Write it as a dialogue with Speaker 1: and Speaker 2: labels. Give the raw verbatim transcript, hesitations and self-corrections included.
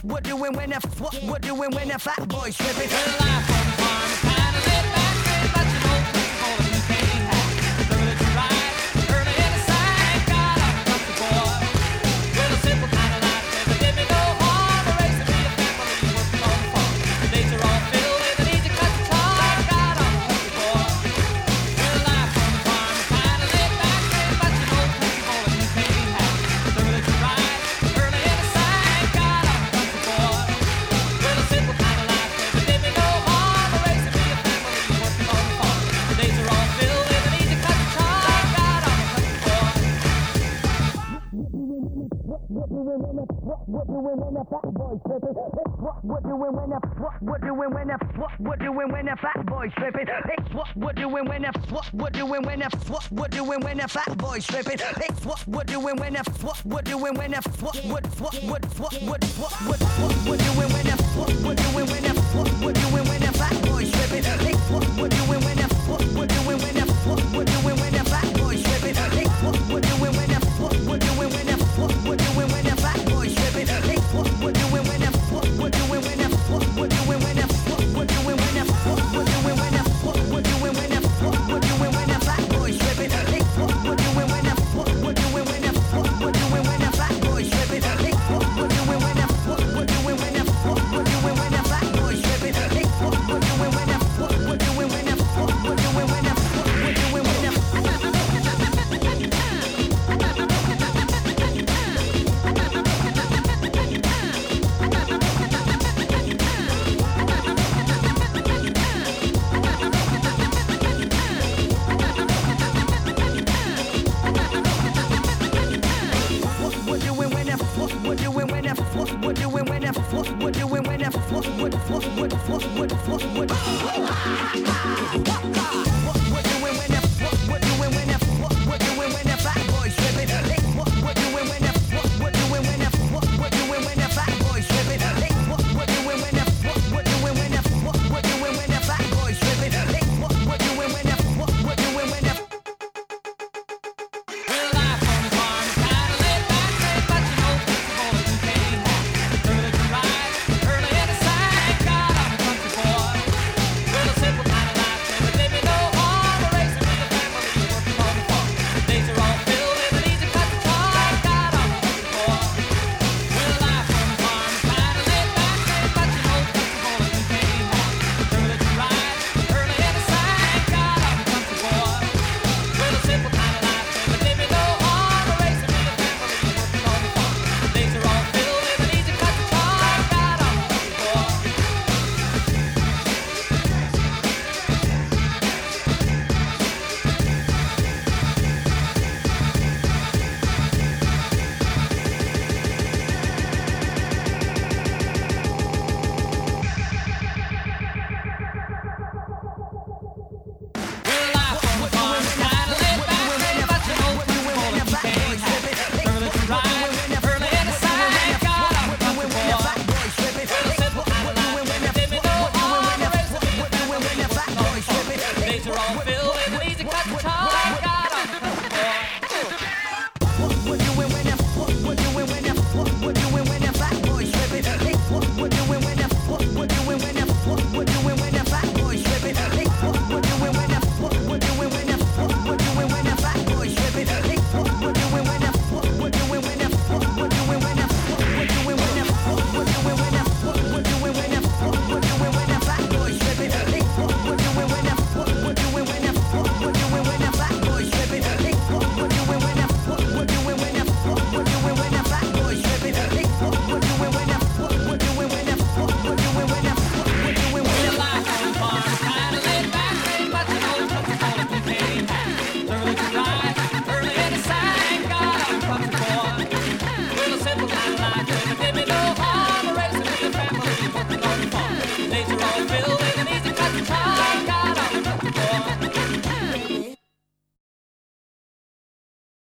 Speaker 1: what we're doing when the what we're doing when the fat boys tripping.
Speaker 2: Well, life on the farm is kinda laid back, but you know people that you can't hack. Early to ride, early in the side, got up and up the boy. Well, a simple kind of life never did me no harm. A race to be a family, you working on the farm. The days are all filled with an easy cut to talk, got up and up the boy. Well, life on the farm is kinda laid back, but you know people that you can't hack. Early to ride, early in the side, got up and up the boy. Well, a simple kind of life never did me no harm. A race to be a family, you working on the farm. The days are all filled with an easy cut to talk, got up and up the boy.
Speaker 1: What we're doing when the what we're doing when the fat boys tripping. It's what we're doing when the what we're doing when the what we're doing when the fat boys tripping. It's what we're doing when the what we're doing when the what we're doing when the fat boys tripping. It's what we're doing when the what we're doing when the what what what what what what what what what we're doing when the what we're doing when the what we're doing when the fat boys tripping. It's what we're doing when the what we're doing when the what we're doing when the fat boys tripping. It's what we're doing when the what we're doing when the what we're doing when the fat boys tripping. It's what we're doing when the what we're doing when the what we're doing when the what we're doing when the what we're doing when the what we're doing when the what we're doing when the fat boys tripping. It's what we're doing when the what we're doing when the what we're doing when the fat boys tripping. It's what we're doing when the what we're doing when the what we're doing when the fat boys tripping. It's what we're doing when the what we're doing when the what we're doing when the what we're doing when the what we're doing when the what we're doing when the what we're doing when the what we're doing when the what what what what what what what what what we're doing when the what we're doing when the what we're doing when the fat boys tripping. It's what we're doing when the what we're doing when the what we're doing when the fat boys tripping. It's what we're doing when the what we're doing when the what we're doing when the fat boys tripping. It's what we're doing when the what we're doing when the
Speaker 2: Well, life on the farm is kinda laid back, but you know people that you can't hack. Early to ride, early in the side, got up and country boy. Well, a simple kind of life never did me no harm. A race to be a family, you working on the farm. The days are all filled with an easy cut to talk, got up and country boy. Well, life on the farm is kinda laid back, but you know people that you can't hack. Early to ride, early in the side, got up and country boy. Well, a simple kind of life never did me no harm. A race to be a family, you working on the farm. The days are all filled with an easy cut to talk, got up and country boy. Well, life on the farm is kinda laid back, but you know people that you can't hack. Early to ride, early in the side, got up and country boy. Well, a simple kind of life never did me no harm. A race to be a family, you working on the farm. The days are all filled with an easy cut to talk.